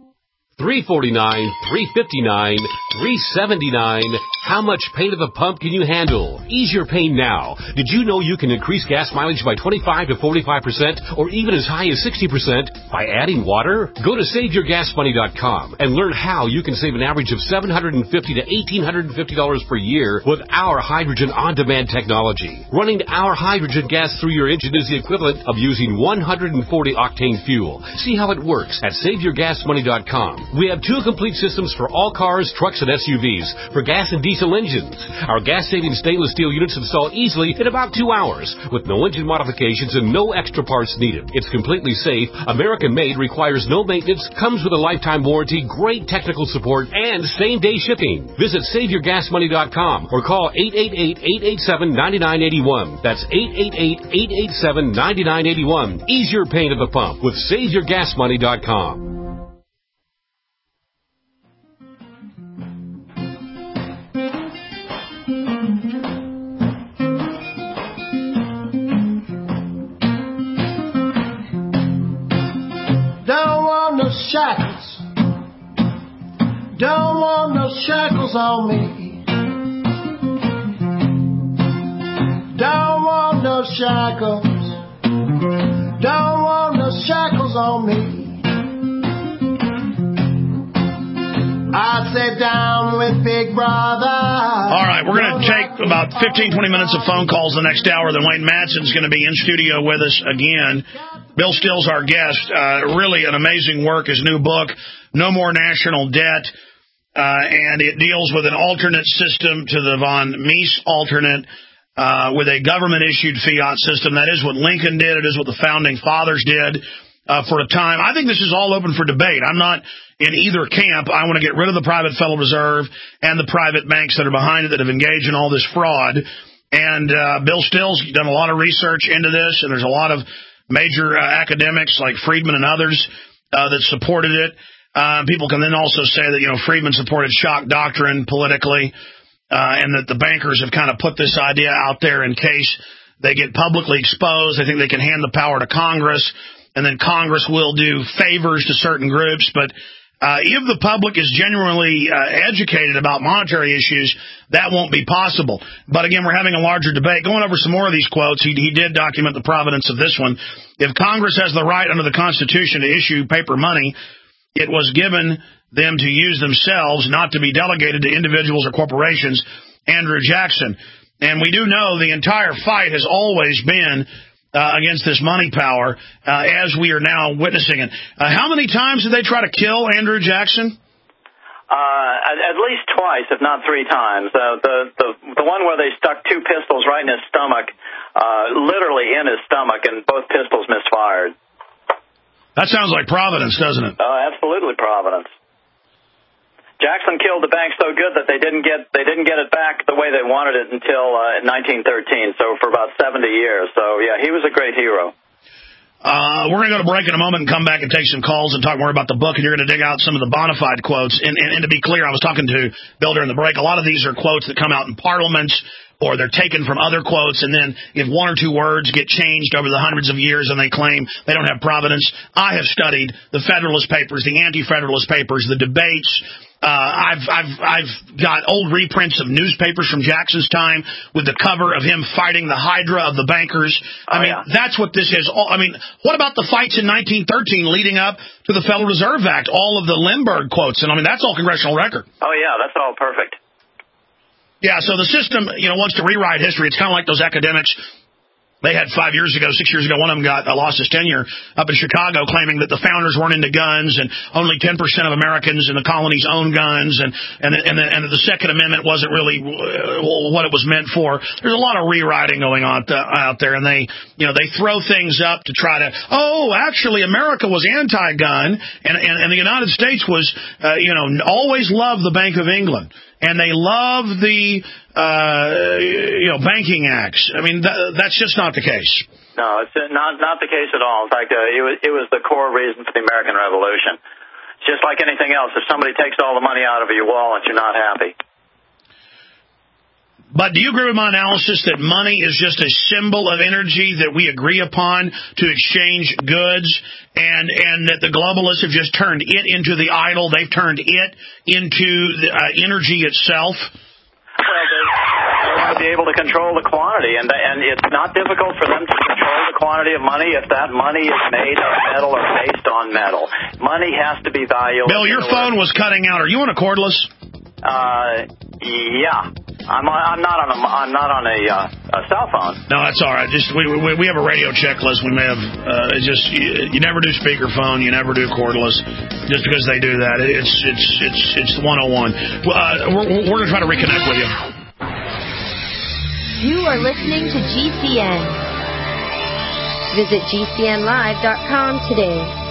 three forty-nine, three fifty-nine, three seventy-nine. How much pain at the pump can you handle? Ease your pain now. Did you know you can increase gas mileage by twenty-five to forty-five percent or even as high as sixty percent by adding water? Go to save your gas money dot com and learn how you can save an average of seven hundred fifty dollars to eighteen hundred fifty dollars per year with our hydrogen on-demand technology. Running our hydrogen gas through your engine is the equivalent of using one hundred forty octane fuel. See how it works at save your gas money dot com. We have two complete systems for all cars, trucks, and S U Vs for gas and diesel engines. Our gas-saving stainless steel units install easily in about two hours with no engine modifications and no extra parts needed. It's completely safe, American-made, requires no maintenance, comes with a lifetime warranty, great technical support, and same-day shipping. Visit save your gas money dot com or call eight eight eight, eight eight seven, nine nine eight one. That's eight eight eight, eight eight seven, nine nine eight one. Ease your pain at the pump with save your gas money dot com. Don't want no shackles. Don't want no shackles on me. Don't want no shackles. Don't want no shackles on me. I sit down with Big Brother. All right, we're going to take about fifteen, twenty minutes of phone calls the next hour. Then Wayne Madson's going to be in studio with us again. Bill Still's our guest. Uh, really an amazing work. His new book, No More National Debt. Uh, and it deals with an alternate system to the von Mises alternate, uh, with a government-issued fiat system. That is what Lincoln did. It is what the Founding Fathers did uh, for a time. I think this is all open for debate. I'm not in either camp. I want to get rid of the private Federal Reserve and the private banks that are behind it that have engaged in all this fraud. And uh, Bill Still's done a lot of research into this, and there's a lot of major uh, academics like Friedman and others uh, that supported it. Uh, people can then also say that, you know, Friedman supported shock doctrine politically, uh, and that the bankers have kind of put this idea out there in case they get publicly exposed. They think they can hand the power to Congress, and then Congress will do favors to certain groups. But uh, if the public is genuinely uh, educated about monetary issues, that won't be possible. But again, we're having a larger debate. Going over some more of these quotes, he, he did document the provenance of this one. If Congress has the right under the Constitution to issue paper money, it was given them to use themselves, not to be delegated to individuals or corporations. Andrew Jackson. And we do know the entire fight has always been uh, against this money power, uh, as we are now witnessing it. Uh, how many times did they try to kill Andrew Jackson? Uh, at, at least twice, if not three times. Uh, the, the the one where they stuck two pistols right in his stomach, uh, literally in his stomach, and both pistols misfired. That sounds like Providence, doesn't it? Oh, uh, absolutely Providence. Jackson killed the bank so good that they didn't get they didn't get it back the way they wanted it until uh, nineteen thirteen. So for about seventy years. So yeah, he was a great hero. Uh, we're going to go to break in a moment and come back and take some calls and talk more about the book. And you're going to dig out some of the bona fide quotes. And, and, and to be clear, I was talking to Bill during the break. A lot of these are quotes that come out in parliaments, or they're taken from other quotes, and then if one or two words get changed over the hundreds of years and they claim they don't have provenance. I have studied the Federalist Papers, the Anti-Federalist Papers, the debates. Uh, I've, I've, I've got old reprints of newspapers from Jackson's time with the cover of him fighting the Hydra of the bankers. I oh, mean, yeah. That's what this is. All, I mean, what about the fights in nineteen thirteen leading up to the Federal Reserve Act? All of the Lindbergh quotes, and I mean, that's all congressional record. Oh, yeah, that's all perfect. Yeah, so the system, you know, wants to rewrite history. It's kind of like those academics they had five years ago, six years ago. One of them got uh, lost his tenure up in Chicago, claiming that the founders weren't into guns and only ten percent of Americans in the colonies own guns, and and and, the, and the Second Amendment wasn't really uh, what it was meant for. There's a lot of rewriting going on th- out there, and they, you know, they throw things up to try to, oh, actually, America was anti-gun, and and, and the United States was, uh, you know, always loved the Bank of England. And they love the, uh, you know, banking acts. I mean, th- that's just not the case. No, it's not not the case at all. In fact, uh, it was it was the core reason for the American Revolution. It's just like anything else. If somebody takes all the money out of your wallet, you're not happy. But do you agree with my analysis that money is just a symbol of energy that we agree upon to exchange goods, and and that the globalists have just turned it into the idol? They've turned it into the, uh, energy itself? Well, they, they want to be able to control the quantity, and and it's not difficult for them to control the quantity of money if that money is made of metal or based on metal. Money has to be valuable. Bill, your phone was cutting out. Are you on a cordless? Uh, yeah. I'm on, I'm not on a I'm not on a, uh, a cell phone. No, that's all right. Just we we, we have a radio checklist. We may have uh, it's just you, you never do speakerphone, you never do cordless, just because they do that. It's it's it's it's the one oh one. Uh, we're we're gonna try to reconnect with you. You are listening to G C N. Visit G C N live dot com today.